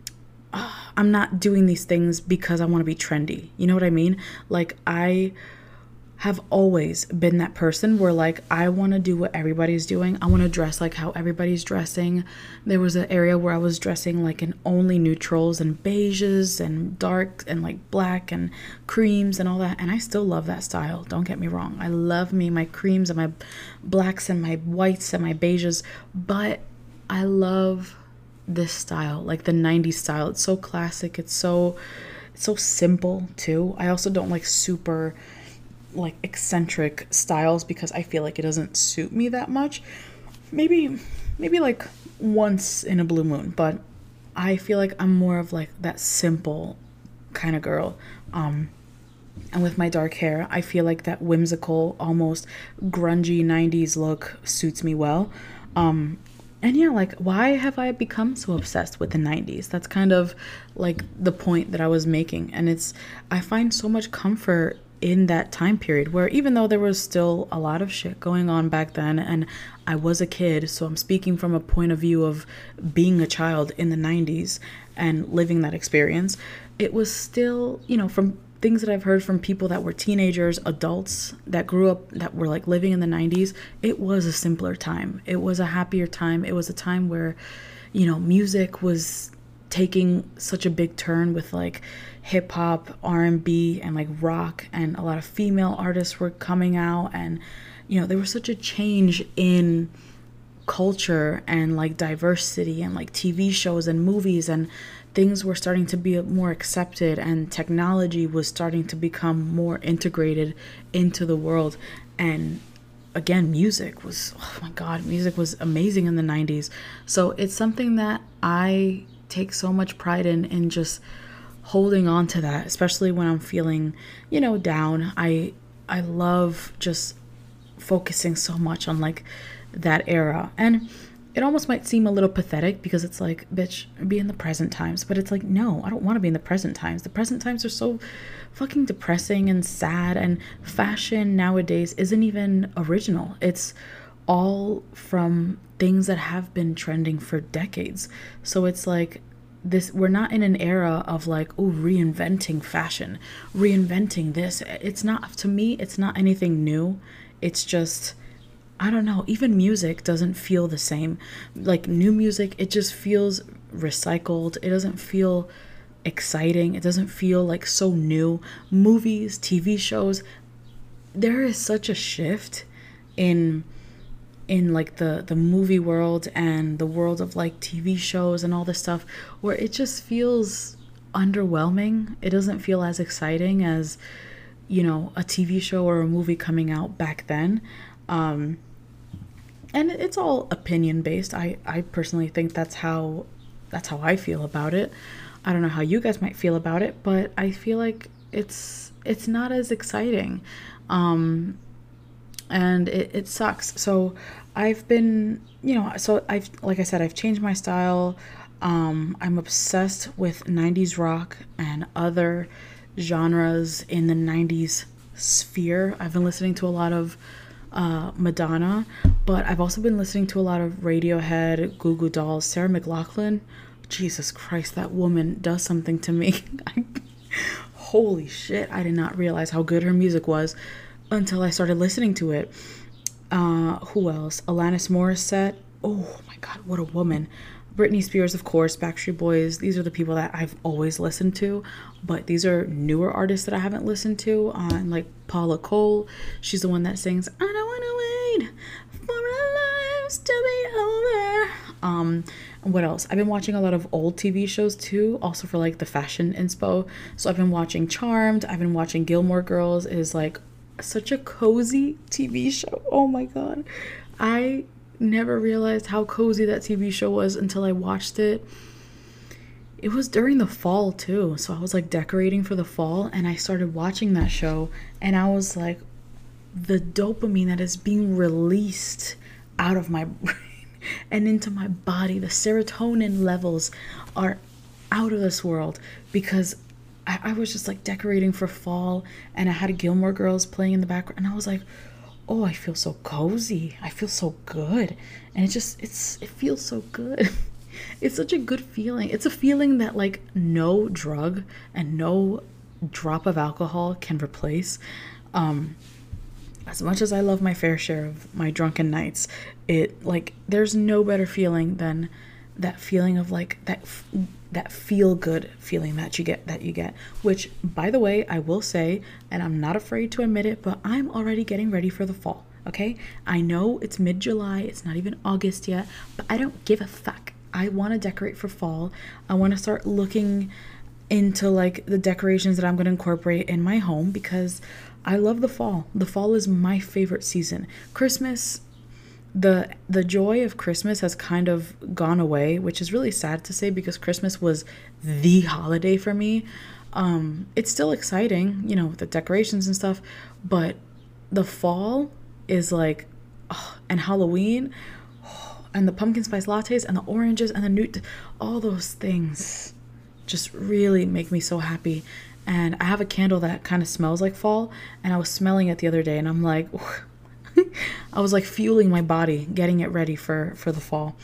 uh, I'm not doing these things because I want to be trendy. You know what I mean? Like I have always been that person where like I want to do what everybody's doing. I want to dress like how everybody's dressing. There was an area where I was dressing like in only neutrals and beiges and dark and like black and creams and all that, and I still love that style. Don't get me wrong. I love me my creams and my blacks and my whites and my beiges, but I love this style, like the nineties style. It's so classic. It's so it's so simple too. I also don't like super like eccentric styles because I feel like it doesn't suit me that much. Maybe maybe like once in a blue moon, but I feel like I'm more of like that simple kind of girl. Um and with my dark hair, I feel like that whimsical, almost grungy nineties look suits me well. Um and yeah, like why have I become so obsessed with the nineties? That's kind of like the point that I was making. And it's I find so much comfort in that time period where even though there was still a lot of shit going on back then and I was a kid, so I'm speaking from a point of view of being a child in the nineties and living that experience, it was still, you know, from things that I've heard from people that were teenagers, adults that grew up, that were like living in the nineties, it was a simpler time. It was a happier time. It was a time where, you know, music was taking such a big turn with like hip hop, R and B, and like rock, and a lot of female artists were coming out, and you know there was such a change in culture and like diversity and like T V shows and movies, and things were starting to be more accepted, and technology was starting to become more integrated into the world. And again, music was, oh my god, music was amazing in the nineties. So it's something that I take so much pride in, in just holding on to that, especially when I'm feeling, you know, down. I I love just focusing so much on like that era. And it almost might seem a little pathetic because it's like, bitch, be in the present times. But it's like, no, I don't want to be in the present times. The present times are so fucking depressing and sad, and fashion nowadays isn't even original. It's all from things that have been trending for decades. So it's like this, we're not in an era of like, oh, reinventing fashion, reinventing this. It's not, to me, it's not anything new. It's just, I don't know, even music doesn't feel the same. Like new music, it just feels recycled. It doesn't feel exciting. It doesn't feel like so new. Movies, T V shows, there is such a shift in in like the the movie world and the world of like T V shows and all this stuff, where it just feels underwhelming. It doesn't feel as exciting as, you know, a T V show or a movie coming out back then. Um, and it's all opinion based. I, I personally think that's how that's how I feel about it. I don't know how you guys might feel about it, but I feel like it's it's not as exciting. Um, and it, it sucks. So I've been, you know, so I've, like I said, I've changed my style. Um, I'm obsessed with nineties rock and other genres in the nineties sphere. I've been listening to a lot of uh, Madonna, but I've also been listening to a lot of Radiohead, Goo Goo Dolls, Sarah McLachlan. Jesus Christ, that woman does something to me. I, holy shit, I did not realize how good her music was until I started listening to it. Uh, who else? Alanis Morissette. Oh my god, what a woman. Britney Spears, of course, Backstreet Boys. These are the people that I've always listened to, but these are newer artists that I haven't listened to. Uh, and like Paula Cole, she's the one that sings, I don't want to wait for our lives to be over. Um, and what else? I've been watching a lot of old T V shows too, also for like the fashion inspo. So I've been watching Charmed. I've been watching Gilmore Girls. It is like such a cozy T V show. Oh my god. I never realized how cozy that T V show was until I watched it. it was during the fall too. So I was like decorating for the fall and I started watching that show and I was like, the dopamine that is being released out of my brain and into my body, the serotonin levels are out of this world because I, I was just like decorating for fall and I had Gilmore Girls playing in the background and I was like, oh, I feel so cozy. I feel so good. And it just, it's, it feels so good. It's such a good feeling. It's a feeling that like no drug and no drop of alcohol can replace. Um, as much as I love my fair share of my drunken nights, it like, there's no better feeling than that feeling of like that, that feel good feeling that you get, that you get, which by the way, I will say, and I'm not afraid to admit it, but I'm already getting ready for the fall. Okay. I know it's mid-July. It's not even August yet, but I don't give a fuck. I want to decorate for fall. I want to start looking into like the decorations that I'm going to incorporate in my home because I love the fall. The fall is my favorite season. Christmas, the the joy of Christmas has kind of gone away, which is really sad to say because Christmas was the holiday for me. Um, it's still exciting, you know, with the decorations and stuff, but the fall is like, oh, and Halloween, and the pumpkin spice lattes and the oranges and the new, all those things just really make me so happy. And I have a candle that kind of smells like fall and I was smelling it the other day and I'm like, I was like fueling my body, getting it ready for, for the fall.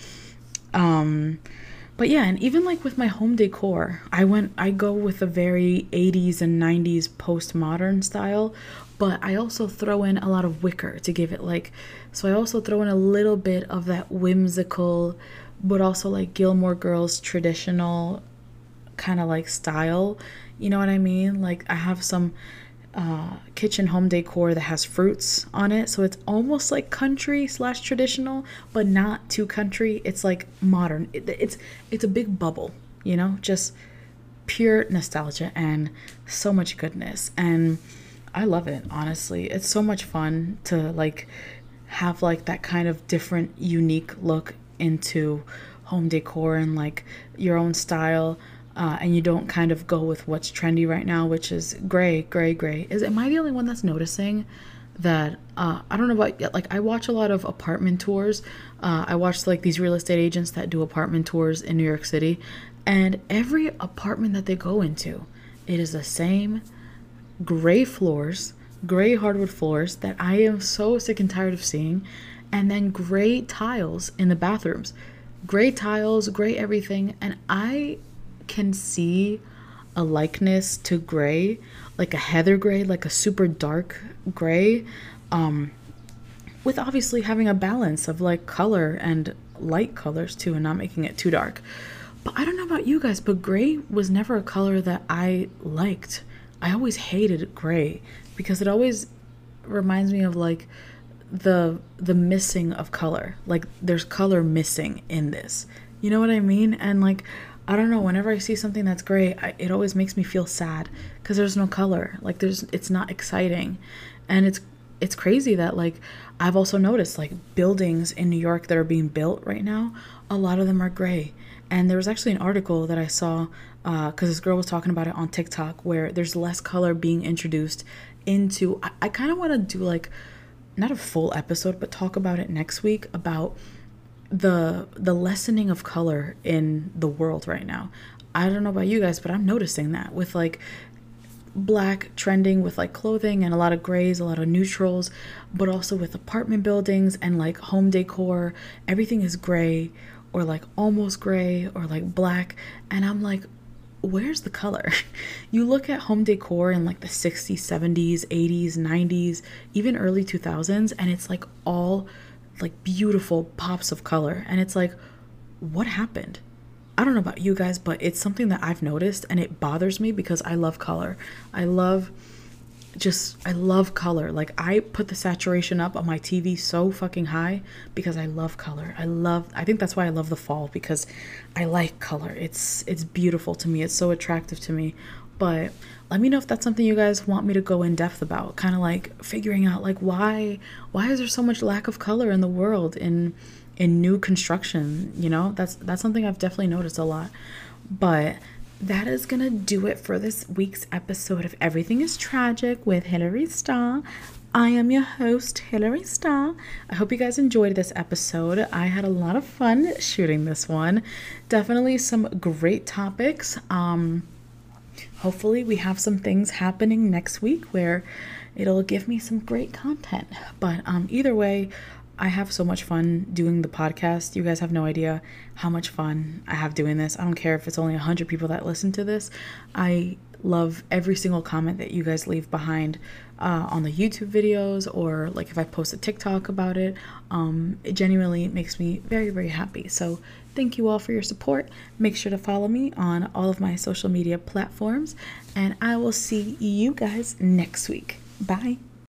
Um, but yeah, and even like with my home decor, I went, I go with a very eighties and nineties postmodern style, but I also throw in a lot of wicker to give it like, so I also throw in a little bit of that whimsical, but also like Gilmore Girls traditional kind of like style. You know what I mean? Like I have some uh, kitchen home decor that has fruits on it. So it's almost like country slash traditional, but not too country. It's like modern. It, it's, it's a big bubble, you know, just pure nostalgia and so much goodness. And I love it, honestly. It's so much fun to like have like that kind of different, unique look into home decor and like your own style. Uh, and you don't kind of go with what's trendy right now, which is gray, gray, gray. Is am I the only one that's noticing that? Uh, I don't know about, like, I watch a lot of apartment tours. Uh, I watch like these real estate agents that do apartment tours in New York City, and every apartment that they go into, it is the same gray floors, gray hardwood floors that I am so sick and tired of seeing, and then gray tiles in the bathrooms, gray tiles, gray everything, and I can see a likeness to gray, like a heather gray, like a super dark gray, um, with obviously having a balance of like color and light colors too, and not making it too dark. But I don't know about you guys, but gray was never a color that I liked. I always hated gray because it always reminds me of like the the missing of color. Like there's color missing in this. You know what I mean? And like, I don't know, whenever I see something that's gray, I, it always makes me feel sad because there's no color. Like there's, it's not exciting. And it's, it's crazy that like, I've also noticed like buildings in New York that are being built right now, a lot of them are gray. And there was actually an article that I saw, uh, cause this girl was talking about it on TikTok, where there's less color being introduced into, I, I kind of want to do like, not a full episode, but talk about it next week about the the lessening of color in the world right now. I don't know about you guys, but I'm noticing that with like black trending with like clothing and a lot of grays, a lot of neutrals, but also with apartment buildings and like home decor, everything is gray or like almost gray or like black. And I'm like, where's the color? You look at home decor in like the sixties, seventies, eighties, nineties, even early two thousands, and it's like all like beautiful pops of color, and it's like, what happened? I don't know about you guys, but it's something that I've noticed, and it bothers me because I love color. I love just I love color. Like I put the saturation up on my T V so fucking high because I love color. I love I think that's why I love the fall, because I like color. It's it's beautiful to me. It's so attractive to me. But let me know if that's something you guys want me to go in depth about, kind of like figuring out like why why is there so much lack of color in the world in in new construction, you know? That's that's something I've definitely noticed a lot. But that is going to do it for this week's episode of Everything is Tragic with Hilary Starr. I am your host, Hilary Starr. I hope you guys enjoyed this episode. I had a lot of fun shooting this one. Definitely some great topics. Um, hopefully we have some things happening next week where it'll give me some great content. But um, either way, I have so much fun doing the podcast. You guys have no idea how much fun I have doing this. I don't care if it's only one hundred people that listen to this. I love every single comment that you guys leave behind uh, on the YouTube videos, or like if I post a TikTok about it. Um, it genuinely makes me very, very happy. So thank you all for your support. Make sure to follow me on all of my social media platforms, and I will see you guys next week. Bye.